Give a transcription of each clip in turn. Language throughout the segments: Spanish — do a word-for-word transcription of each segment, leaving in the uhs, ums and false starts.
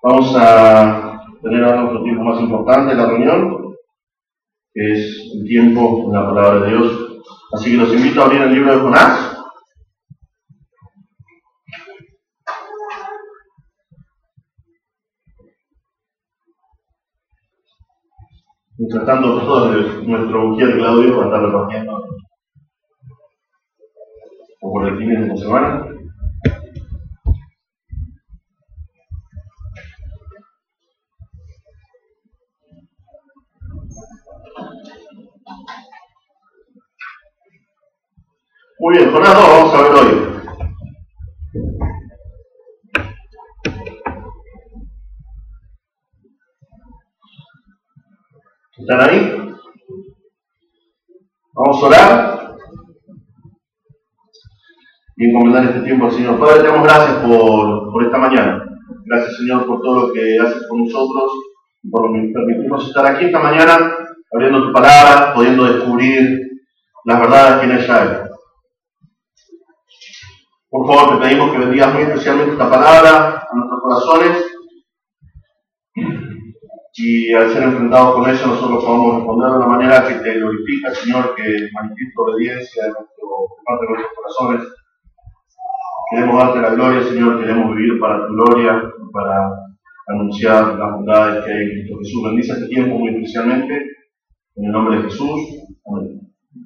Vamos a tener ahora otro tiempo más importante de la reunión, que es el tiempo en la palabra de Dios. Así que los invito a abrir el libro de Jonás. Mientras tanto, todo nuestro mujer Claudio va a estar repartiendo o por el fin de esta semana. Muy bien, Jonás dos vamos a ver hoy. ¿Están ahí? Vamos a orar y encomendar este tiempo al Señor. Padre, te damos gracias por, por esta mañana. Gracias, Señor, por todo lo que haces con nosotros y por permitirnos estar aquí esta mañana abriendo tu palabra, pudiendo descubrir las verdades que en ella hay. Por favor, te pedimos que bendigas muy especialmente esta palabra a nuestros corazones y al ser enfrentados con ella nosotros podamos responder de una manera que te glorifica, Señor, que manifiesta obediencia de, nuestro, de parte de nuestros corazones. Queremos darte la gloria, Señor, queremos vivir para tu gloria, para anunciar las bondades que hay en Cristo Jesús. Bendice este tiempo muy especialmente, en el nombre de Jesús. Amén.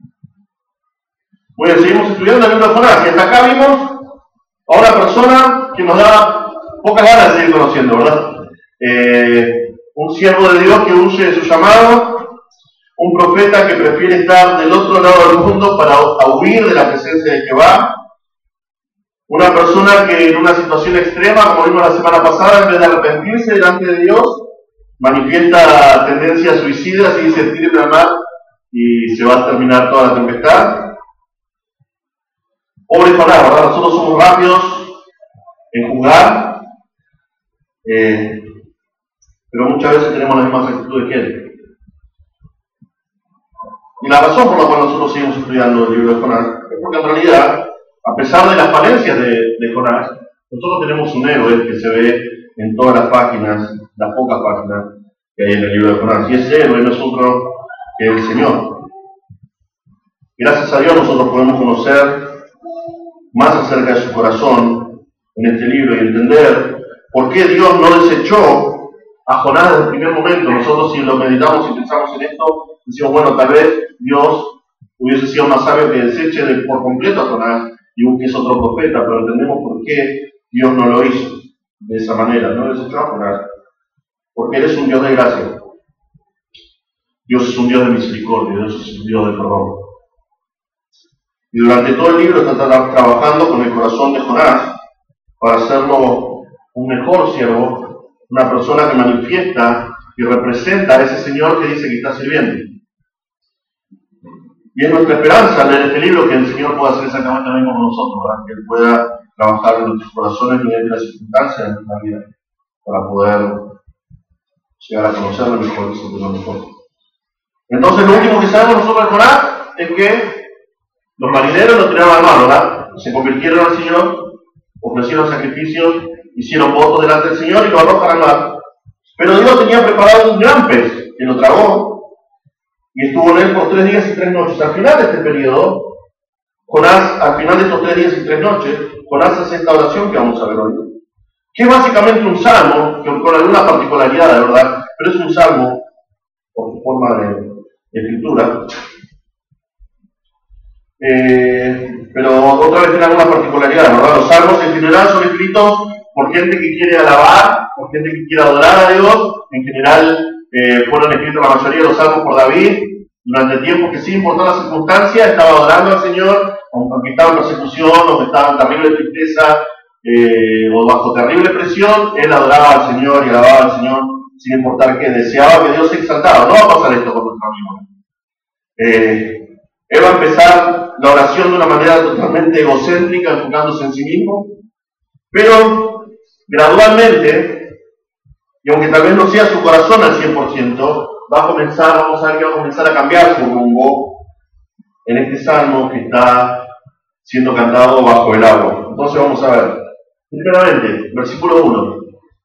Muy bien, seguimos estudiando el libro de Jonás y hasta acá vimos a una persona que nos da pocas ganas de seguir conociendo, ¿verdad? Eh, un siervo de Dios que huye de su llamado, un profeta que prefiere estar del otro lado del mundo para huir de la presencia de Jehová, una persona que en una situación extrema, como vimos la semana pasada, en vez de arrepentirse delante de Dios, manifiesta tendencias suicidas y dice, tíreme al mar y se va a terminar toda la tempestad. Pobre Jonás, ¿verdad? Nosotros somos rápidos en juzgar, eh, pero muchas veces tenemos las mismas actitudes que él. Y la razón por la cual nosotros seguimos estudiando el libro de Jonás es porque en realidad, a pesar de las falencias de, de Jonás, nosotros tenemos un héroe que se ve en todas las páginas, las pocas páginas que hay en el libro de Jonás. Y ese héroe no es otro que el Señor. Gracias a Dios nosotros podemos conocer más acerca de su corazón en este libro y entender por qué Dios no desechó a Jonás desde el primer momento. Nosotros, si lo meditamos y pensamos en esto, decimos, bueno, tal vez Dios hubiese sido más sabio que deseche de, por completo a Jonás y busques otro profeta, pero entendemos por qué Dios no lo hizo de esa manera, no desechó a Jonás, porque Él es un Dios de gracia. Dios es un Dios de misericordia, Dios es un Dios de perdón. Y durante todo el libro está trabajando con el corazón de Jonás para hacerlo un mejor siervo, una persona que manifiesta y representa a ese Señor que dice que está sirviendo. Y es nuestra esperanza leer este libro que el Señor pueda hacer exactamente lo mismo con nosotros, ¿verdad? Que Él pueda trabajar en nuestros corazones mediante las circunstancias de nuestra vida para poder llegar a conocerlo mejor y sentirlo mejor. Entonces, lo último que sabemos nosotros de Jonás es que los marineros lo tiraron al mar, ¿verdad? Se convirtieron al Señor, ofrecieron sacrificios, hicieron votos delante del Señor y lo arrojan al mar. Pero Dios tenía preparado un gran pez que lo tragó y estuvo en él por tres días y tres noches. Al final de este periodo, Jonás, al final de estos tres días y tres noches, Jonás hace esta oración que vamos a ver hoy, que es básicamente un salmo, que con alguna particularidad, de verdad, pero es un salmo por su forma de, de escritura. Eh, pero otra vez tiene alguna particularidad, ¿verdad? Los salmos en general son escritos por gente que quiere alabar, por gente que quiere adorar a Dios. En general eh, fueron escritos la mayoría de los salmos por David durante tiempos que sin importar las circunstancias estaba adorando al Señor, aunque estaba en persecución, aunque estaba en terrible tristeza eh, o bajo terrible presión, él adoraba al Señor y alababa al Señor sin importar qué, deseaba que Dios se exaltara. No va a pasar esto con nuestro amigo. Eh, Él va a empezar la oración de una manera totalmente egocéntrica, enfocándose en sí mismo, pero gradualmente, y aunque tal vez no sea su corazón al cien por ciento, va a comenzar, vamos a ver que va a comenzar a cambiar su rumbo en este salmo que está siendo cantado bajo el agua. Entonces vamos a ver, primeramente, versículo uno.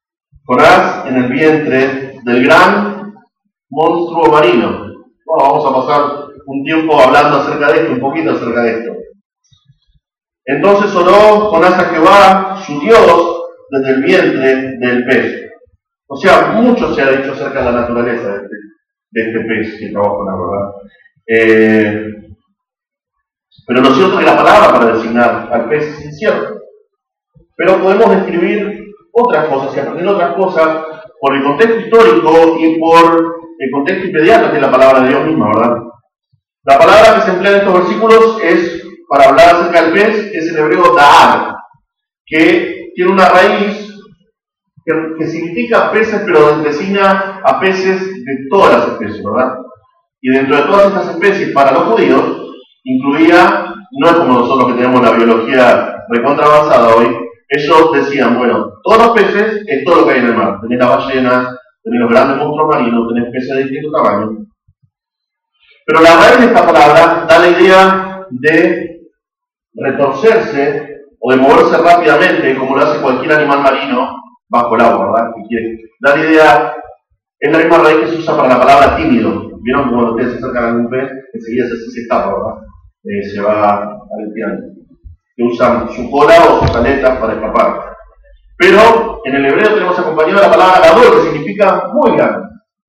Jonás en el vientre del gran monstruo marino. Bueno, vamos a pasar un tiempo hablando acerca de esto, un poquito acerca de esto. Entonces oró Jonás a Jehová, su Dios, desde el vientre del pez. O sea, mucho se ha dicho acerca de la naturaleza de este, de este pez que trabaja con la verdad. Eh, pero lo cierto es que la palabra para designar al pez es incierta. Pero podemos describir otras cosas y aprender otras cosas por el contexto histórico y por el contexto inmediato que es la palabra de Dios misma, ¿verdad? La palabra que se emplea en estos versículos es, para hablar acerca del pez, es el hebreo da'ar, que tiene una raíz que, que significa peces, pero designa a peces de todas las especies, ¿verdad? Y dentro de todas estas especies, para los judíos, incluía, no es como nosotros que tenemos la biología recontra avanzada hoy, ellos decían, bueno, todos los peces es todo lo que hay en el mar. Tenés las ballenas, tenés los grandes monstruos marinos, tenés peces de distinto tamaño. Pero la raíz de esta palabra da la idea de retorcerse o de moverse rápidamente, como lo hace cualquier animal marino bajo el agua, ¿verdad? Que quiere. Da la idea, es la misma raíz que se usa para la palabra tímido. ¿Vieron que cuando ustedes se acercan a algún pez, enseguida se, se escapa, ¿verdad? Eh, se va aleteando. Que usan su cola o sus aletas para escapar. Pero en el hebreo tenemos acompañado la palabra gadol, que significa muy grande.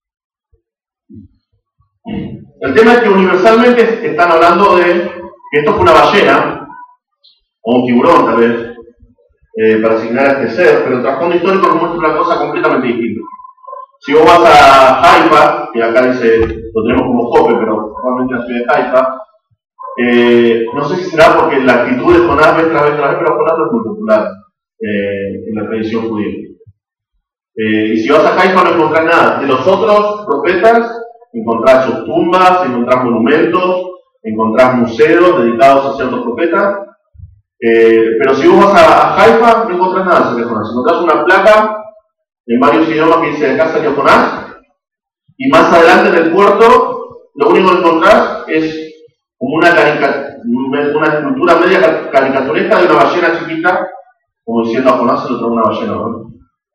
El tema es que universalmente están hablando de que esto fue una ballena, o un tiburón tal vez, eh, para asignar a este ser, pero el trasfondo histórico nos muestra una cosa completamente distinta. Si vos vas a Haifa, que acá dice, lo tenemos como Jope, pero probablemente la ciudad de Haifa, eh, no sé si será porque la actitud de Jonás vez tras vez tras vez, pero Jonás no es muy popular eh, en la tradición judía. Eh, y si vas a Haifa no encontrás nada. De los otros profetas, encontrás sus tumbas, encontrás monumentos, encontrás museos dedicados a ciertos profetas. Eh, pero si vos vas a, a Haifa, no encontrás nada sobre Jonás. Encontrás una placa en varios idiomas que dice: acá salió Jonás, y más adelante en el puerto, lo único que encontrás es como una, carica, una escultura media caricaturesca de una ballena chiquita, como diciendo a Jonás se lo trajo una ballena, ¿no?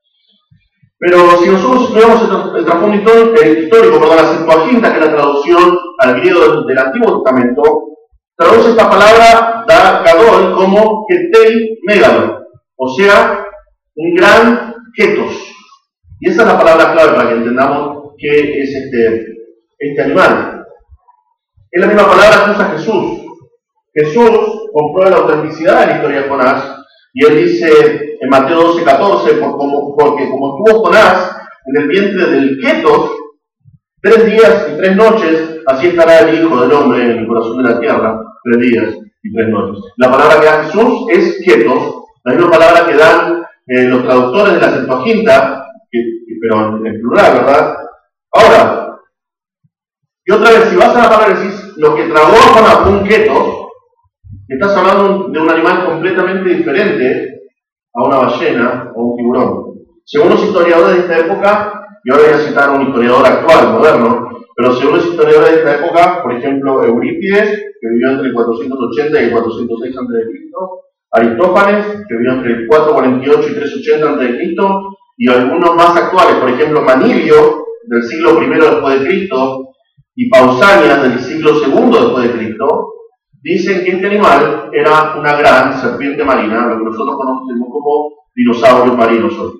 Pero si nosotros estudiamos el, el trasfondo histórico, el histórico, perdón, la Septuaginta, que es la traducción al griego del, del Antiguo Testamento, traduce esta palabra da gadol como ketei megalo, o sea, un gran ketos. Y esa es la palabra clave para que entendamos qué es este, este animal. Es la misma palabra que usa Jesús. Jesús comprueba la autenticidad de la historia de Jonás, y él dice en Mateo doce, catorce, por como, porque como estuvo Jonás en el vientre del ketos, tres días y tres noches, así estará el Hijo del Hombre en el corazón de la tierra, tres días y tres noches. La palabra que da Jesús es ketos, la misma palabra que dan eh, los traductores de la Septuaginta, que, pero en plural, ¿verdad? Ahora, y otra vez, si vas a la palabra y decís lo que tragó a Jonás fue un ketos, estás hablando de un animal completamente diferente a una ballena o un tiburón. Según los historiadores de esta época, y ahora voy a citar a un historiador actual, moderno, pero según los historiadores de esta época, por ejemplo, Eurípides, que vivió entre el cuatrocientos ochenta y el cuatrocientos seis antes de Cristo, Aristófanes, que vivió entre el cuatrocientos cuarenta y ocho y trescientos ochenta antes de Cristo, y algunos más actuales, por ejemplo, Manilio, del siglo primero después de Cristo, y Pausanias, del siglo segundo después de Cristo, dicen que este animal era una gran serpiente marina, lo que nosotros conocemos como dinosaurios marinos hoy.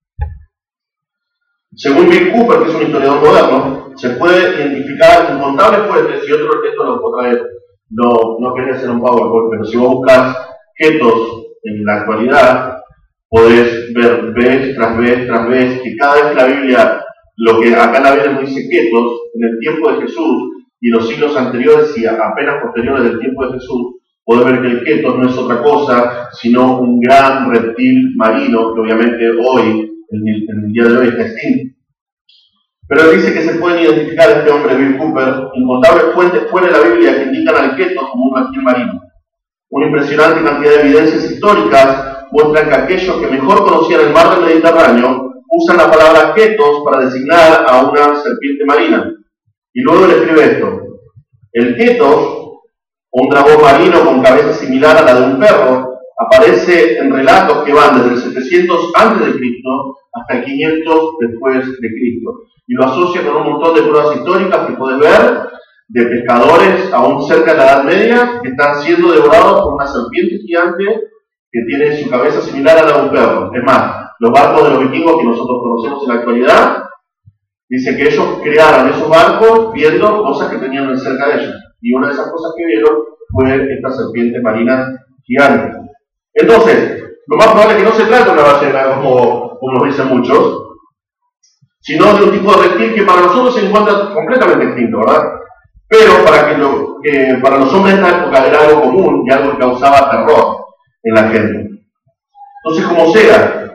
Según Bill Cooper, que es un historiador moderno, se puede identificar incontables fuentes, y otro esto lo puedo traer, no, no quería hacer un PowerPoint, pero si vos buscas ketos en la actualidad, podés ver vez tras vez tras vez que cada vez que la Biblia, lo que acá la Biblia nos dice ketos, en el tiempo de Jesús, y los siglos anteriores y apenas posteriores del tiempo de Jesús, podés ver que el ketos no es otra cosa sino un gran reptil marino que obviamente hoy, en el, en el día de hoy, está extinto. Pero él dice que se pueden identificar este hombre, Bill Cooper, incontables fuentes fuera de la Biblia que indican al ketos como un reptil marino. Una impresionante cantidad de evidencias históricas muestran que aquellos que mejor conocían el mar del Mediterráneo usan la palabra ketos para designar a una serpiente marina. Y luego le escribe esto: el ketos, un dragón marino con cabeza similar a la de un perro, aparece en relatos que van desde el setecientos antes de Cristo hasta el quinientos después de Cristo. Y lo asocia con un montón de pruebas históricas que podés ver, de pescadores aún cerca de la Edad Media, que están siendo devorados por una serpiente gigante que tiene su cabeza similar a la de un perro. Es más, los barcos de los vikingos que nosotros conocemos en la actualidad, dice que ellos crearon esos barcos viendo cosas que tenían cerca de ellos. Y una de esas cosas que vieron fue esta serpiente marina gigante. Entonces, lo más probable es que no se trate de una ballena, como, como nos dicen muchos, sino de un tipo de reptil que para nosotros se encuentra completamente extinto, ¿verdad? Pero para, que lo, que para los hombres de esta época era algo común y algo que causaba terror en la gente. Entonces, como sea,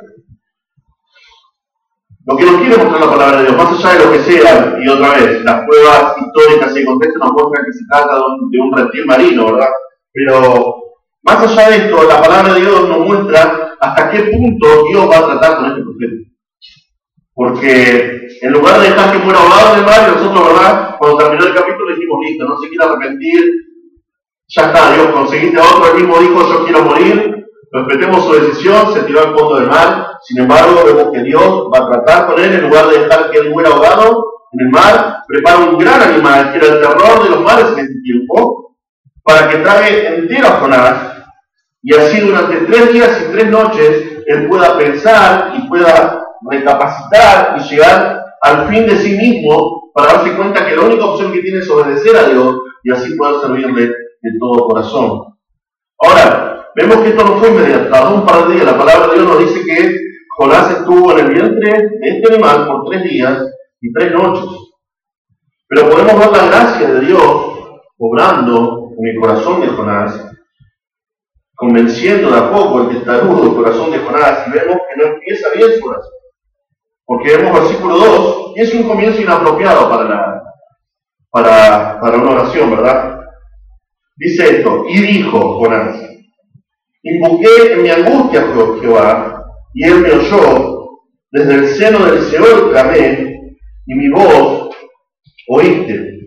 lo que nos quiere mostrar la palabra de Dios, más allá de lo que sea, y otra vez, las pruebas históricas y contextos nos muestran que se trata de un, de un reptil marino, ¿verdad? Pero más allá de esto, la palabra de Dios nos muestra hasta qué punto Dios va a tratar con este profeta. Porque en lugar de dejar que fuera ahogado en el mar, y nosotros, ¿verdad? Cuando terminó el capítulo dijimos, listo, no se quiere arrepentir, ya está, Dios, conseguiste a otro, él mismo dijo, yo quiero morir, respetemos su decisión, se tiró al fondo del mar. Sin embargo, vemos que Dios va a tratar con él, en lugar de dejar que él muera ahogado en el mar, prepara un gran animal, que era el terror de los mares en este tiempo, para que trague entero a Jonás, y así durante tres días y tres noches, él pueda pensar y pueda recapacitar y llegar al fin de sí mismo, para darse cuenta que la única opción que tiene es obedecer a Dios, y así poder servirle de todo corazón. Ahora, vemos que esto no fue inmediato, tardó un par de días. La palabra de Dios nos dice que Jonás estuvo en el vientre de este animal por tres días y tres noches. Pero podemos ver la gracia de Dios obrando en el corazón de Jonás, convenciendo de a poco el testarudo del corazón de Jonás, y vemos que no empieza bien su oración. Porque vemos versículo dos, y es un comienzo inapropiado para, la, para, para una oración, ¿verdad? Dice esto, y dijo Jonás, invoqué en mi angustia a Jehová, y él me oyó, desde el seno del Seol clamé, y mi voz oíste.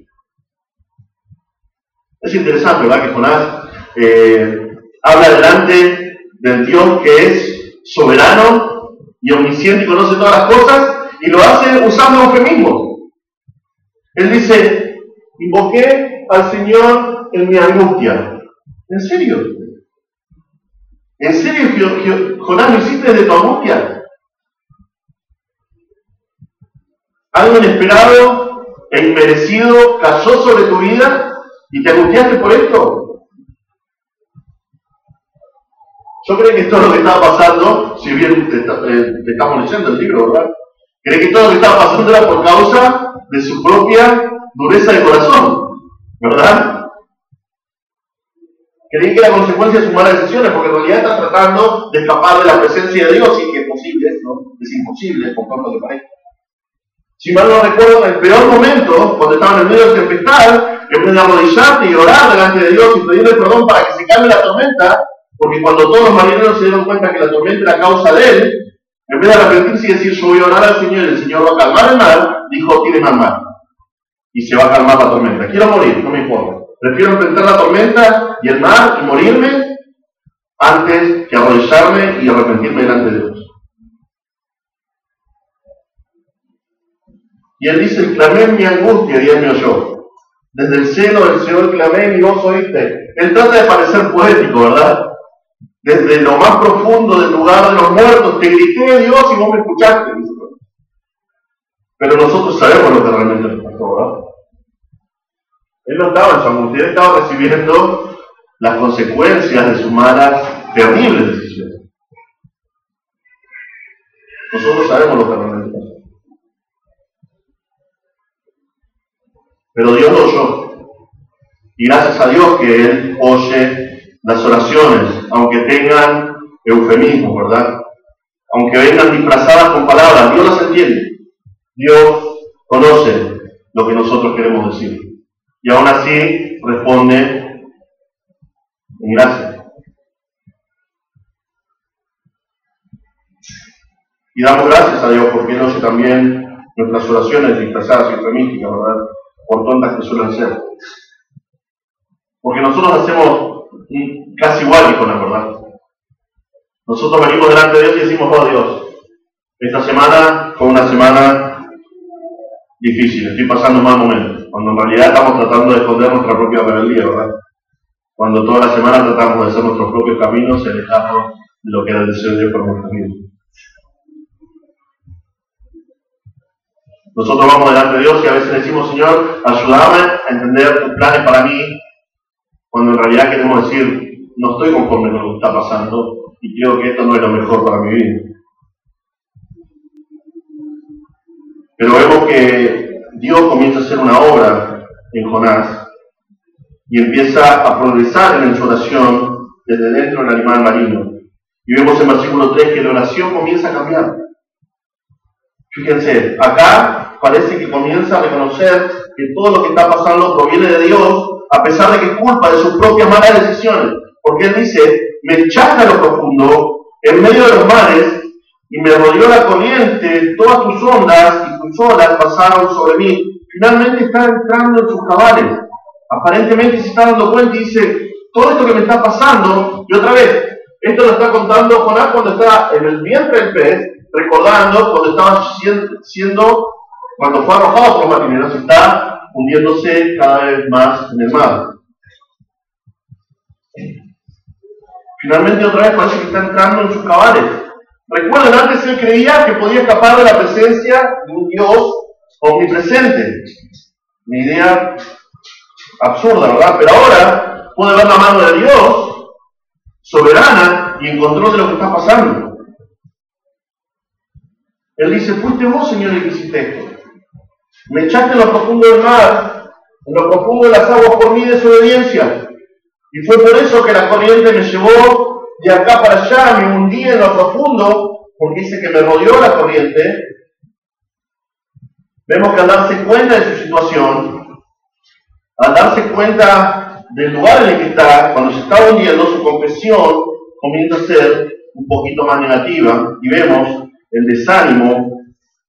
Es interesante, ¿verdad? Que Jonás eh, habla delante del Dios que es soberano y omnisciente y conoce todas las cosas, y lo hace usando eufemismos. Él dice, invoqué al Señor en mi angustia. ¿En serio? ¿En serio, Jonás, lo hiciste desde tu angustia? Algo inesperado e inmerecido cayó sobre tu vida y te angustiaste por esto. Yo creo que esto es lo que estaba pasando, si bien te, eh, te estamos leyendo el libro, ¿verdad? Creo que todo lo que estaba pasando era por causa de su propia dureza de corazón, ¿verdad? Creí que era consecuencia de sus malas decisiones, porque en realidad está tratando de escapar de la presencia de Dios, y que es posible, ¿no? Es imposible, por tanto que parezca. Si mal no recuerdo, en el peor momento, cuando estaban en medio de tempestad, en vez de arrodillarte y orar delante de Dios y pedirle perdón para que se calme la tormenta, porque cuando todos los marineros se dieron cuenta que la tormenta era causa de él, en vez de arrepentirse y decir yo voy a orar al Señor y el Señor va a calmar el mar, dijo tiene más mar y se va a calmar la tormenta. Quiero morir, no me importa. Prefiero enfrentar la tormenta y el mar y morirme antes que arrodillarme y arrepentirme delante de Dios. Y él dice, clamé en mi angustia y él me oyó. Desde el seno del Señor clamé y vos oíste. Él trata de parecer poético, ¿verdad? Desde lo más profundo del lugar de los muertos te grité a Dios y vos me escuchaste. Pero nosotros sabemos lo que realmente le pasó, ¿verdad? Él no estaba en su angustia, él estaba recibiendo las consecuencias de sus malas, terribles decisiones. Nosotros sabemos lo que realmente pasó. Pero Dios lo oyó. Y gracias a Dios que Él oye las oraciones, aunque tengan eufemismos, ¿verdad? Aunque vengan disfrazadas con palabras, Dios las entiende. Dios conoce lo que nosotros queremos decir. Y aún así responde en gracia. Y damos gracias a Dios porque Él oye también nuestras oraciones disfrazadas y eufemísticas, ¿verdad? Por tontas que suelen ser. Porque nosotros hacemos casi igual que con la verdad. Nosotros venimos delante de Dios y decimos, oh Dios, Esta semana fue una semana difícil, estoy pasando mal momentos, cuando en realidad estamos tratando de esconder nuestra propia rebeldía, ¿verdad? Cuando toda la semana tratamos de hacer nuestros propios caminos y alejarnos de lo que era el deseo de Dios para nuestra vida. Nosotros vamos delante de Dios y a veces decimos, Señor, ayúdame a entender tus planes para mí, cuando en realidad queremos decir, no estoy conforme con lo que está pasando y creo que esto no es lo mejor para mi vida. Pero vemos que Dios comienza a hacer una obra en Jonás y empieza a progresar en su oración desde dentro del animal marino. Y vemos en versículo tres que la oración comienza a cambiar. Fíjense, acá parece que comienza a reconocer que todo lo que está pasando proviene de Dios, a pesar de que es culpa de sus propias malas decisiones. Porque él dice, me echaste a lo profundo, en medio de los mares, y me rodeó la corriente, todas tus ondas y tus olas pasaron sobre mí. Finalmente está entrando en sus cabales. Aparentemente se está dando cuenta y dice, todo esto que me está pasando, y otra vez, esto lo está contando Jonás cuando está en el vientre del pez, recordando cuando estaba siendo, cuando fue arrojado por los marineros, está hundiéndose cada vez más en el mar. Finalmente otra vez parece que está entrando en sus cabales. Recuerden, antes él creía que podía escapar de la presencia de un Dios omnipresente. Una idea absurda, ¿verdad? Pero ahora puede ver la mano de Dios, soberana y en control de lo que está pasando. Él dice, fuiste vos, Señor, el que hiciste esto. Me echaste en lo profundo del mar, en lo profundo de las aguas por mi desobediencia. Y fue por eso que la corriente me llevó de acá para allá, me hundí en lo profundo, porque dice que me rodeó la corriente. Vemos que al darse cuenta de su situación, al darse cuenta del lugar en el que está, cuando se está hundiendo, su confesión comienza a ser un poquito más negativa, y vemos el desánimo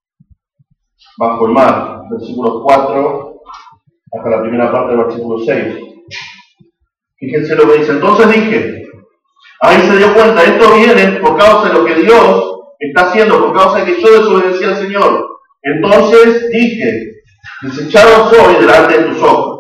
bajo el mar, versículo cuatro hasta la primera parte del versículo seis. Fíjense lo que dice. Entonces dije, ahí se dio cuenta, esto viene por causa de lo que Dios está haciendo, por causa de que yo desobedecí al Señor. Entonces dije, desechado soy delante de tus ojos,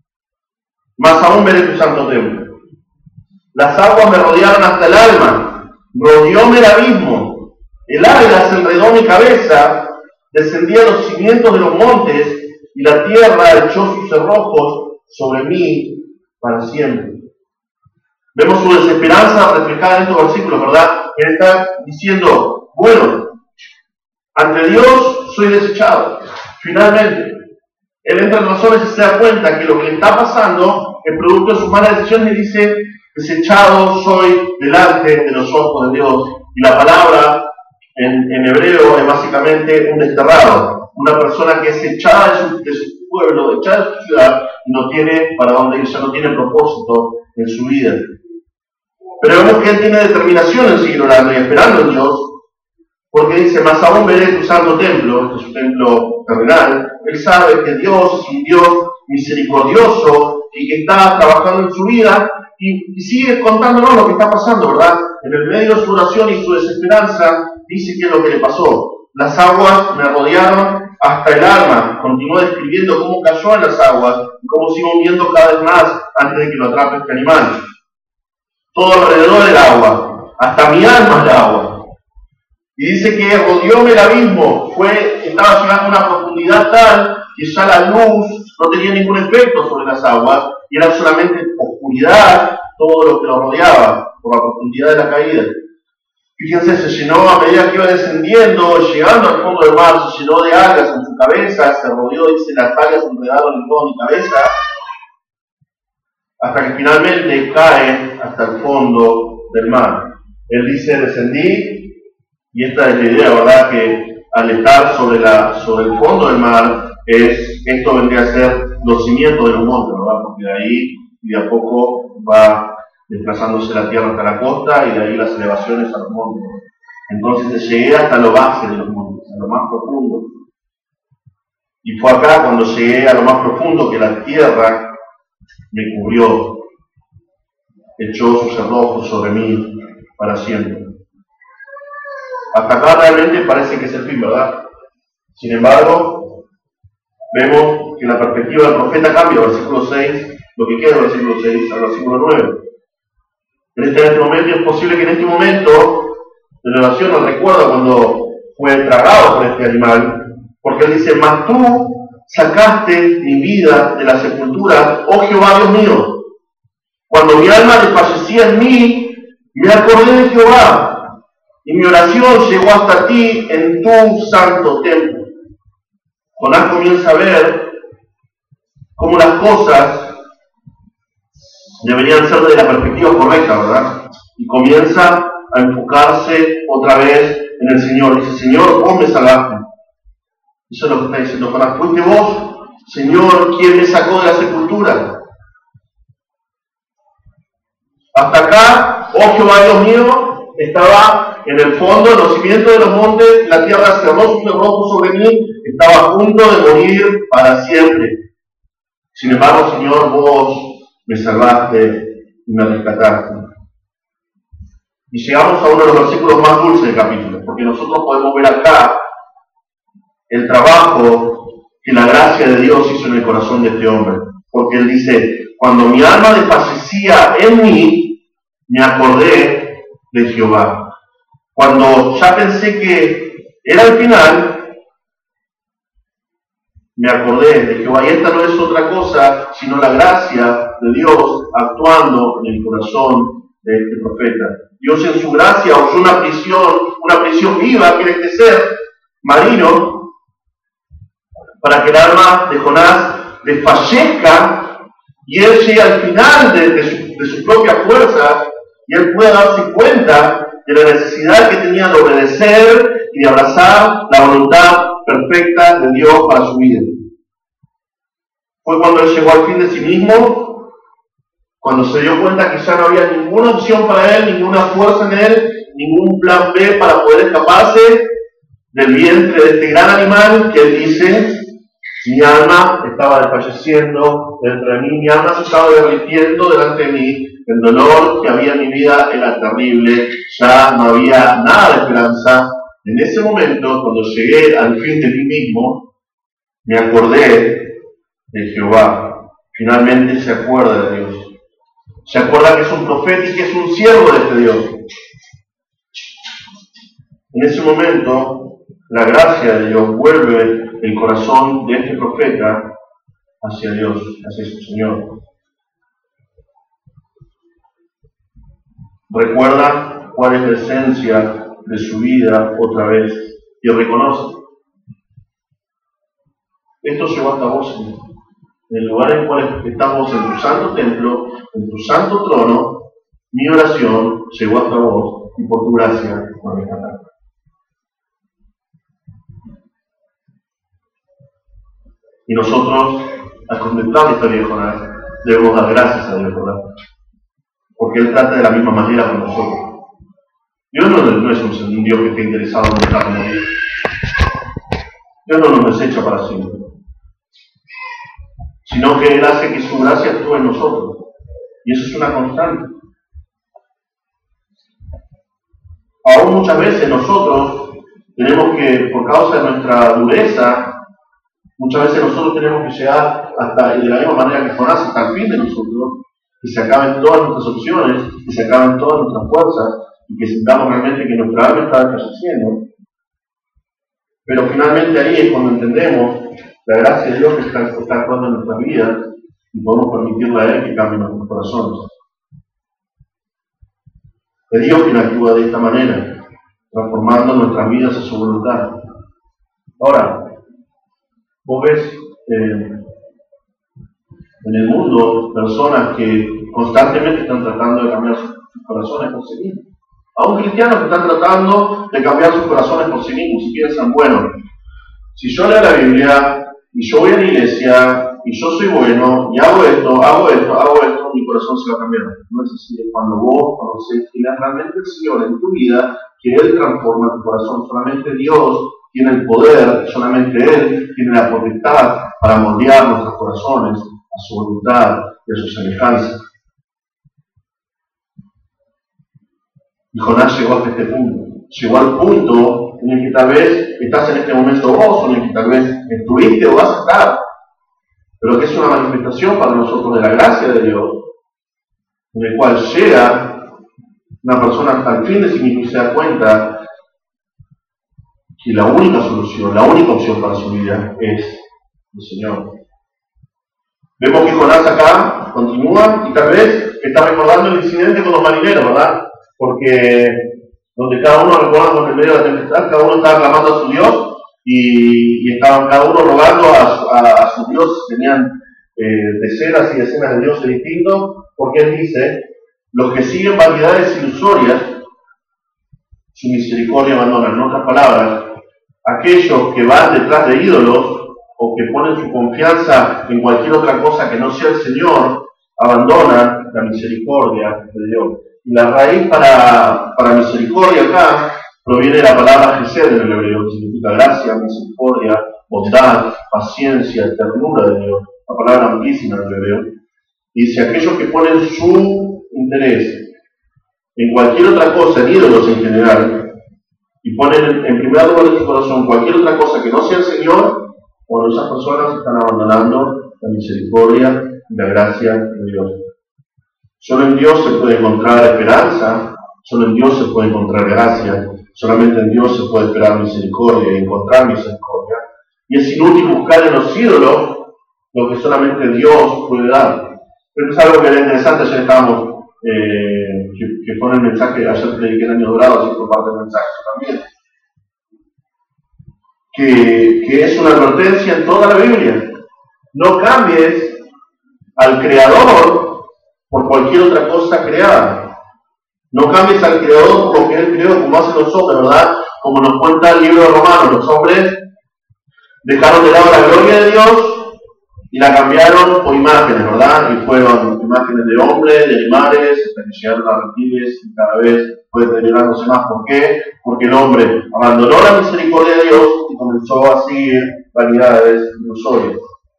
más aún veré tu santo templo. Las aguas me rodearon hasta el alma, rodeóme el abismo. El águila se enredó mi cabeza, descendí a los cimientos de los montes, y la tierra echó sus cerrojos sobre mí para siempre. Vemos su desesperanza reflejada en estos versículos, ¿verdad? Él está diciendo, bueno, ante Dios soy desechado. Finalmente, él entra en razones y se da cuenta que lo que le está pasando es producto de sus malas decisiones y dice, desechado soy delante de los ojos de Dios. Y la palabra En, en hebreo es básicamente un desterrado, una persona que es echada de su, de su pueblo, echada de su ciudad y no tiene para dónde ir, ya no tiene propósito en su vida. Pero vemos que él tiene determinación en seguir orando y esperando en Dios, porque dice, más aún veré tu santo templo, que es un templo terrenal. Él sabe que Dios es un Dios misericordioso y que está trabajando en su vida y, y sigue contándonos lo que está pasando, ¿verdad? En el medio de su oración y su desesperanza, dice que es lo que le pasó. Las aguas me rodearon hasta el alma. Continúa describiendo cómo cayó en las aguas y cómo sigue hundiendo cada vez más antes de que lo atrape este animal. Todo alrededor del agua, hasta mi alma es el agua. Y dice que rodeóme el abismo, fue, estaba llegando a una profundidad tal que ya la luz no tenía ningún efecto sobre las aguas y era solamente oscuridad todo lo que lo rodeaba por la profundidad de la caída. Fíjense, se llenó a medida que iba descendiendo, llegando al fondo del mar, se llenó de algas en su cabeza, se rodeó, dice, las algas enredaron en toda mi cabeza, hasta que finalmente cae hasta el fondo del mar. Él dice, descendí, y esta es la idea, ¿verdad?, que al estar sobre, la, sobre el fondo del mar, es, esto vendría a ser los cimientos de los montes, ¿verdad?, porque de ahí y de a poco va desplazándose la tierra hasta la costa y de ahí las elevaciones a los montes. Entonces llegué hasta lo base de los montes, a lo más profundo. Y fue acá cuando llegué a lo más profundo que la tierra me cubrió, echó sus cerrojos sobre mí para siempre. Hasta acá realmente parece que es el fin, ¿verdad? Sin embargo, vemos que la perspectiva del profeta cambia, versículo seis, lo que queda del versículo seis al versículo nueve. En este, en este momento es posible que en este momento de la oración nos recuerda cuando fue tragado por este animal, porque él dice, mas tú sacaste mi vida de la sepultura, oh Jehová Dios mío. Cuando mi alma desfallecía en mí, me acordé de Jehová, y mi oración llegó hasta ti en tu santo templo. Jonás comienza a ver cómo las cosas deberían ser de la perspectiva correcta, ¿verdad? Y comienza a enfocarse otra vez en el Señor. Dice, Señor, vos me salvaste. Eso es lo que está diciendo Jonás. Fuiste vos, Señor, quien me sacó de la sepultura. Hasta acá, oh Jehová Dios mío, estaba en el fondo, en los cimientos de los montes, la tierra cerró su cerrojo sobre mí, estaba a punto de morir para siempre. Sin embargo, Señor, vos me salvaste y me rescataste. Y llegamos a uno de los versículos más dulces del capítulo, porque nosotros podemos ver acá el trabajo que la gracia de Dios hizo en el corazón de este hombre. Porque él dice, cuando mi alma desfallecía en mí, me acordé de Jehová. Cuando ya pensé que era el final, me acordé de Jehová. Y esta no es otra cosa, sino la gracia de Dios actuando en el corazón de este profeta. Dios en su gracia usó una prisión, una prisión viva, que era este ser marino, para que el alma de Jonás desfallezca y él llegue al final de, de, su, de su propia fuerza y él pueda darse cuenta de la necesidad que tenía de obedecer y de abrazar la voluntad perfecta de Dios para su vida. Fue cuando él llegó al fin de sí mismo, cuando se dio cuenta que ya no había ninguna opción para él, ninguna fuerza en él, ningún plan B para poder escaparse del vientre de este gran animal, que él dice, mi alma estaba desfalleciendo dentro de mí, mi alma se estaba derritiendo delante de mí, el dolor que había en mi vida era terrible, ya no había nada de esperanza. En ese momento, cuando llegué al fin de mí mismo, me acordé de Jehová. Finalmente se acuerda de Dios. Se acuerda que es un profeta y que es un siervo de este Dios. En ese momento, la gracia de Dios vuelve el corazón de este profeta hacia Dios, hacia su Señor. Recuerda cuál es la esencia de su vida otra vez y reconoce. Esto llegó hasta vos, Señor. En el lugar en el cual estamos en tu santo templo, en tu santo trono, mi oración llegó hasta vos y por tu gracia me rescataste. Y nosotros, al contemplar la historia de Jonás, debemos dar gracias a Dios, ¿verdad? Porque Él trata de la misma manera con nosotros. Dios no, no es un Dios que esté interesado en dejarnos morir. Dios no nos desecha para siempre, sino que Él hace que su gracia actúe en nosotros. Y eso es una constante. Aún muchas veces nosotros tenemos que, por causa de nuestra dureza, muchas veces nosotros tenemos que llegar hasta, de la misma manera que Jonás, hasta el fin de nosotros, que se acaben todas nuestras opciones, que se acaben todas nuestras fuerzas, y que sintamos realmente que nuestra alma está desfalleciendo. Pero finalmente ahí es cuando entendemos la gracia de Dios que está, está actuando en nuestras vidas, y podemos permitirle a Él que cambie nuestros corazones. Es Dios quien actúa de esta manera, transformando nuestras vidas a su voluntad. Ahora, vos ves eh, en el mundo personas que constantemente están tratando de cambiar sus, sus corazones por sí mismos. Aún cristianos que están tratando de cambiar sus corazones por sí mismos y piensan, bueno, si yo leo la Biblia y yo voy a la iglesia y yo soy bueno y hago esto, hago esto, hago esto, mi corazón se va a cambiar. No es así. Cuando vos conoces quién es realmente el Señor en tu vida, que Él transforma tu corazón. Solamente Dios tiene el poder, solamente Él tiene la potestad para moldear nuestros corazones a su voluntad y a su semejanza. Y Jonás llegó hasta este punto. llegó al punto en el que tal vez estás en este momento vos, o en el que tal vez estuviste o vas a estar, pero que es una manifestación para nosotros de la gracia de Dios, en el cual llega una persona al fin de sí mismo y se da cuenta que la única solución, la única opción para su vida es el Señor. Vemos que Jonás acá continúa y tal vez está recordando el incidente con los marineros, ¿verdad? Porque donde cada uno, recordando que en medio de la tempestad, cada uno estaba clamando a su Dios y, y estaban cada uno rogando a, a, a su Dios. Tenían eh, decenas y decenas de dioses distintos, porque él dice: los que siguen vanidades ilusorias, su misericordia abandonan. En otras palabras, aquellos que van detrás de ídolos o que ponen su confianza en cualquier otra cosa que no sea el Señor, abandonan la misericordia de Dios. Y la raíz para, para misericordia acá proviene de la palabra Gesed en el hebreo, que significa gracia, misericordia, bondad, paciencia, ternura de Dios. La palabra amplísima en el hebreo. Y dice: aquellos que ponen su interés en cualquier otra cosa, en ídolos en general, y ponen en primer lugar de su corazón cualquier otra cosa que no sea el Señor, bueno, esas personas están abandonando la misericordia y la gracia de Dios. Solo en Dios se puede encontrar esperanza, solo en Dios se puede encontrar gracia, solamente en Dios se puede esperar misericordia y encontrar misericordia. Y es inútil buscar en los ídolos lo que solamente Dios puede dar. Pero es algo que era interesante. Ayer estábamos, eh, que, que fue en el mensaje, ayer prediqué en Años Dorados, y fue parte del mensaje también. Que, que es una advertencia en toda la Biblia. No cambies al Creador por cualquier otra cosa creada. No cambies al Creador por lo que Él creó, como hacen los hombres, ¿verdad? Como nos cuenta el libro de Romanos, los hombres dejaron de lado la gloria de Dios y la cambiaron por imágenes, ¿verdad? Y fueron imágenes de hombres, de animales, hasta que llegaron a reptiles y cada vez puede deteriorándose más. ¿Por qué? Porque el hombre abandonó la misericordia de Dios y comenzó a seguir vanidades ilusorias,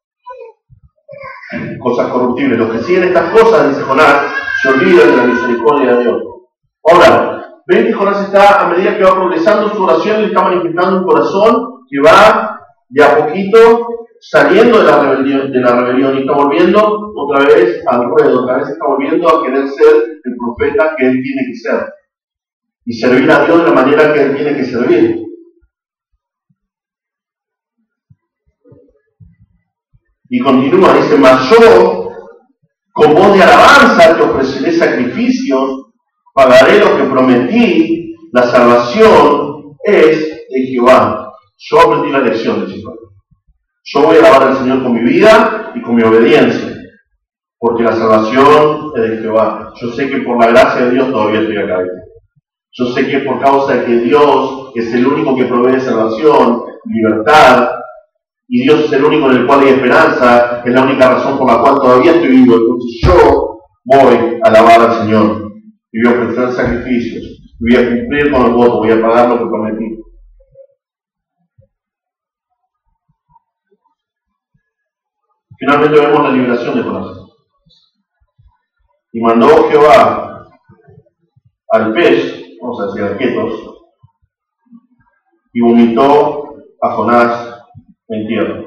cosas corruptibles. Los que siguen estas cosas, dice Jonás, se olvidan de la misericordia de Dios. Ahora, ven que Jonás está, a medida que va progresando su oración, le está manifestando un corazón que va de a poquito saliendo de la rebelión, de la rebelión y está volviendo otra vez al ruedo, otra vez está volviendo a querer ser el profeta que él tiene que ser y servir a Dios de la manera que él tiene que servir. Y continúa, dice: mas yo, con voz de alabanza, te ofreceré sacrificios, pagaré lo que prometí, la salvación es de Jehová. Yo aprendí la lección, dice Pablo. Yo voy a alabar al Señor con mi vida y con mi obediencia, porque la salvación es de Jehová. Yo sé que por la gracia de Dios todavía estoy acá. Yo sé que por causa de que Dios es el único que provee salvación, libertad, y Dios es el único en el cual hay esperanza, es la única razón por la cual todavía estoy vivo. Entonces yo voy a alabar al Señor y voy a ofrecer sacrificios, y voy a cumplir con los votos, voy a pagar lo que prometí. Finalmente vemos la liberación de Jonás. Y mandó Jehová al pez, vamos a decir al Ketos, y vomitó a Jonás en tierra.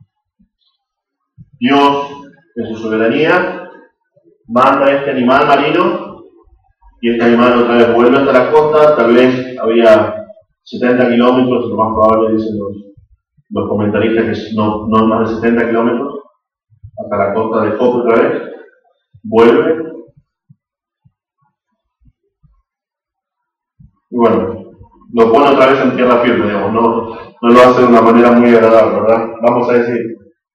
Dios, en su soberanía, manda a este animal marino, y este animal otra vez vuelve hasta la costa. Tal vez había setenta kilómetros, lo más probable, dicen los, los comentaristas, que no, no más de setenta kilómetros, hasta la costa de Jope otra vez. Vuelve. Y bueno, lo pone otra vez en tierra firme, digamos, no, no lo hace de una manera muy agradable, ¿verdad? Vamos a decir,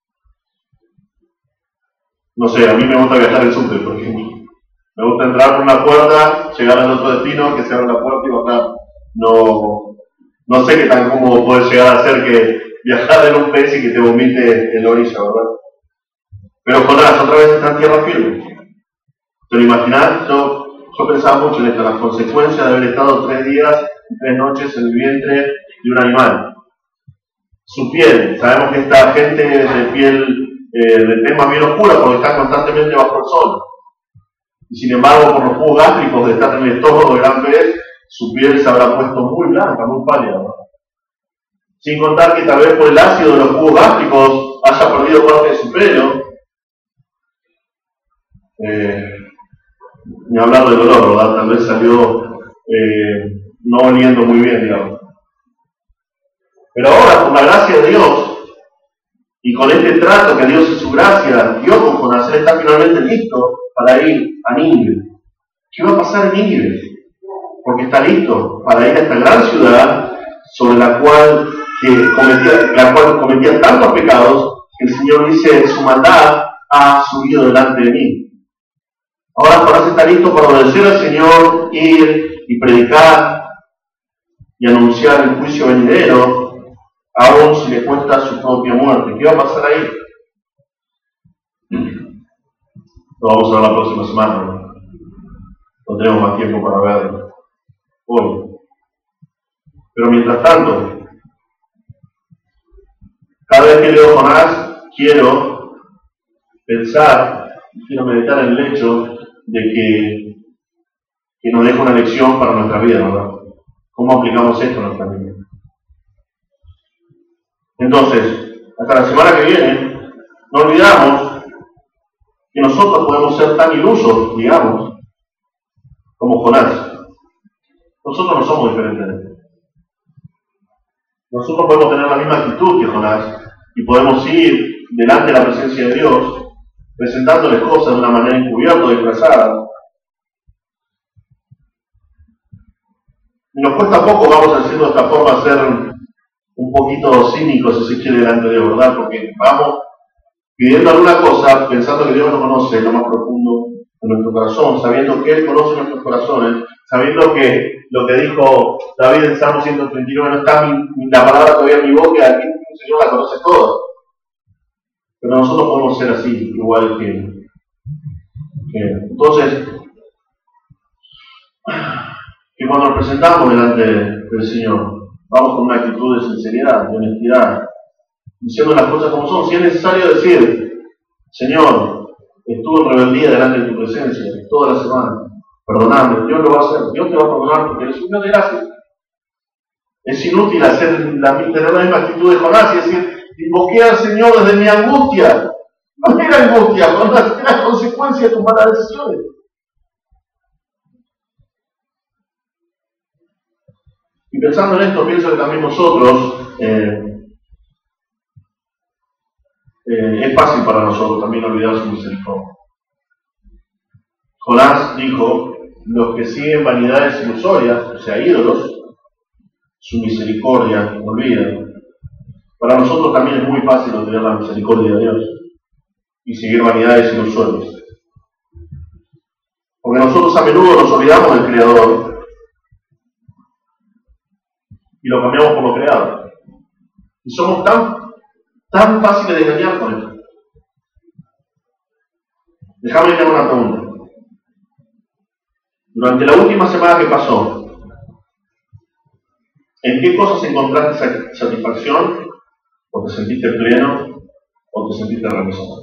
no sé, a mí me gusta viajar en subte, por ejemplo. Me gusta entrar por una puerta, llegar al otro destino, que se abra la puerta y bajar. No, no sé qué tan cómodo puede llegar a ser que viajar en un pez y que te vomite en la orilla, ¿verdad? Pero Jonás otra vez está en tierra firme. ¿Te lo imaginás? Yo, yo pensaba mucho en esto, las consecuencias de haber estado tres días y tres noches en el vientre de un animal. Su piel, sabemos que esta gente de piel eh, de tez más bien oscura porque está constantemente bajo el sol. Y sin embargo, por los jugos gástricos de estar en el estómago del gran pez, su piel se habrá puesto muy blanca, muy pálida, ¿no? Sin contar que tal vez por el ácido de los jugos gástricos haya perdido parte de su pelo. Eh, ni hablar del olor, ¿verdad? Tal vez salió eh, no oliendo muy bien, digamos. Pero ahora, por la gracia de Dios, y con este trato que Dios en su gracia dio con Jonás, él está finalmente listo para ir a Nínive. ¿Qué va a pasar en Nínive? Porque está listo para ir a esta gran ciudad sobre la cual, que cometía, la cual cometía tantos pecados que el Señor dice, su maldad ha subido delante de mí. Ahora Jonás está listo para obedecer al Señor, ir y predicar y anunciar el juicio venidero, aún si le cuesta su propia muerte. ¿Qué va a pasar ahí? Lo vamos a ver la próxima semana, ¿no? No tenemos más tiempo para verlo hoy. Pero mientras tanto, cada vez que leo Jonás, quiero pensar, quiero meditar en el hecho de que, que nos deja una lección para nuestra vida, ¿verdad? ¿Cómo aplicamos esto a nuestra vida? Entonces, hasta la semana que viene, no olvidamos que nosotros podemos ser tan ilusos, digamos, como Jonás. Nosotros no somos diferentes. Nosotros podemos tener la misma actitud que Jonás y podemos ir delante de la presencia de Dios presentándoles cosas de una manera encubierta o disfrazada. Y nos cuesta poco, vamos haciendo de esta forma, ser un poquito cínicos, si se quiere, delante de Dios, ¿verdad? Porque vamos pidiendo alguna cosa, pensando que Dios nos conoce en lo más profundo de nuestro corazón, sabiendo que Él conoce nuestros corazones, sabiendo que lo que dijo David en Salmo ciento treinta y nueve no está mi, mi, la palabra todavía en mi boca, aquí el Señor la conoce toda. Pero nosotros podemos ser así, igual que, que entonces, que cuando nos presentamos delante del Señor, vamos con una actitud de sinceridad, de honestidad, diciendo las cosas como son. Si es necesario decir, Señor, estuve en rebeldía delante de tu presencia toda la semana, perdonadme, Dios lo va a hacer, Dios te va a perdonar porque eres un Dios de gracia. Es inútil hacer la, tener la misma actitud de Jonás y decir, invoqué al Señor desde mi angustia. No era angustia, no era consecuencia de tus malas decisiones. Y pensando en esto, pienso que también nosotros, eh, eh, es fácil para nosotros también olvidar su misericordia. Jonás dijo, los que siguen vanidades ilusorias, o sea, ídolos, su misericordia olvidan. Para nosotros también es muy fácil olvidar la misericordia de Dios y seguir vanidades ilusorias. Porque nosotros a menudo nos olvidamos del Creador y lo cambiamos por lo creado. Y somos tan, tan fáciles de engañar con esto. Déjame hacer una pregunta. Durante la última semana que pasó, ¿en qué cosas encontraste satisfacción? ¿O te sentiste pleno? ¿O te sentiste realizado?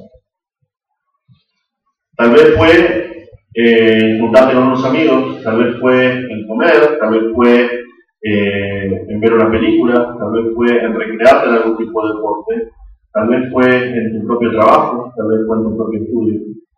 Tal vez fue eh, juntarte con unos amigos, tal vez fue en comer, tal vez fue eh, en ver una película, tal vez fue en recrearte en algún tipo de deporte, tal vez fue en tu propio trabajo, tal vez fue en tu propio estudio.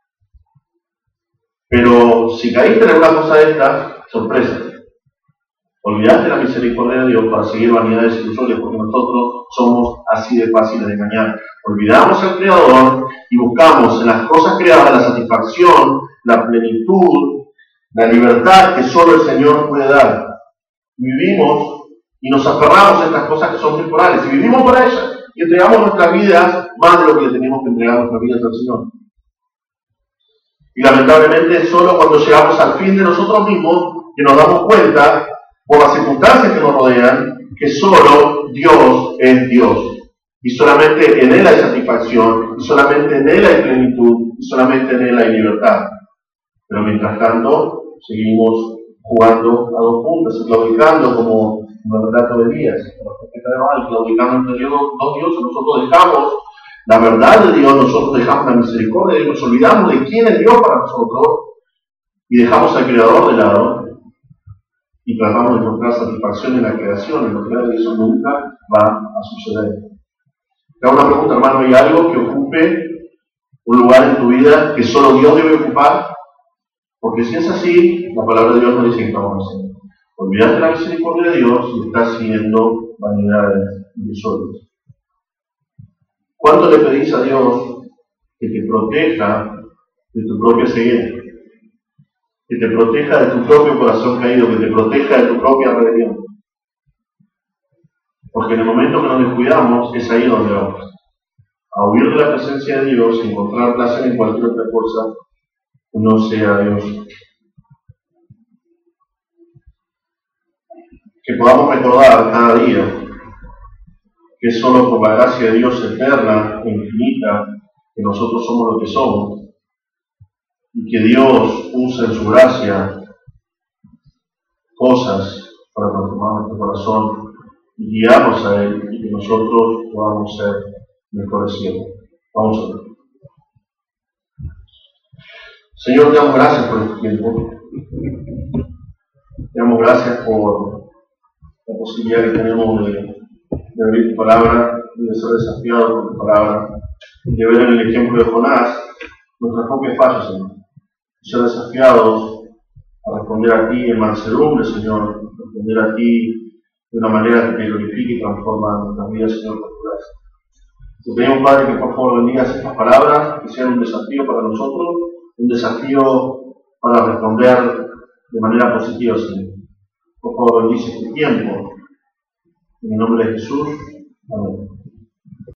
Pero si caíste en alguna cosa de estas, sorpresa. Olvidaste la misericordia de Dios para seguir vanidades ilusorias, porque nosotros somos así de fáciles de engañar. Olvidamos al Creador y buscamos en las cosas creadas la satisfacción, la plenitud, la libertad que solo el Señor puede dar. Vivimos y nos aferramos a estas cosas que son temporales y vivimos para ellas y entregamos nuestras vidas más de lo que le tenemos que entregar nuestras vidas al Señor. Y lamentablemente solo cuando llegamos al fin de nosotros mismos que nos damos cuenta, por las circunstancias que nos rodean, que solo Dios es Dios. Y solamente en Él hay satisfacción, y solamente en Él hay plenitud, y solamente en Él hay libertad. Pero mientras tanto, seguimos jugando a dos puntas, claudicando como en el relato de Elías. Claudicando entre Dios, dos dioses, nosotros dejamos la verdad de Dios, nosotros dejamos la misericordia de Dios, nos olvidamos de quién es Dios para nosotros, y dejamos al Creador de lado. y tratamos de encontrar satisfacción en la creación, en lo que eso nunca va a suceder. Te hago una pregunta, hermano, ¿hay algo que ocupe un lugar en tu vida que solo Dios debe ocupar? Porque si es así, la palabra de Dios nos dice que estamos haciendo. Olvidaste la misericordia de Dios y estás siguiendo vanidades ilusorias. ¿Cuánto le pedís a Dios que te proteja de tu propia ceguera? Que te proteja de tu propio corazón caído, que te proteja de tu propia rebelión. Porque en el momento que nos descuidamos, es ahí donde vamos. A huir de la presencia de Dios, encontrar placer en cualquier otra cosa que no sea Dios. Que podamos recordar cada día que es solo por la gracia de Dios eterna e infinita que nosotros somos lo que somos. Y que Dios usa en su gracia cosas para transformar nuestro corazón y guiarnos a Él y que nosotros podamos ser mejores siervos. Vamos a ver. Señor, te damos gracias por este tiempo. Te damos gracias por la posibilidad que tenemos de, de abrir tu palabra y de ser desafiados por tu palabra, de ver en el ejemplo de Jonás nuestras propias fallas, Señor. Ser desafiados a responder a ti en mansedumbre, Señor, responder a ti de una manera que te glorifique y transforma nuestras vidas, Señor, por tu gracia. Te pedimos, Padre, que por favor bendigas estas palabras, que sean un desafío para nosotros, un desafío para responder de manera positiva, Señor. Por favor, bendice este tiempo. En el nombre de Jesús. Amén.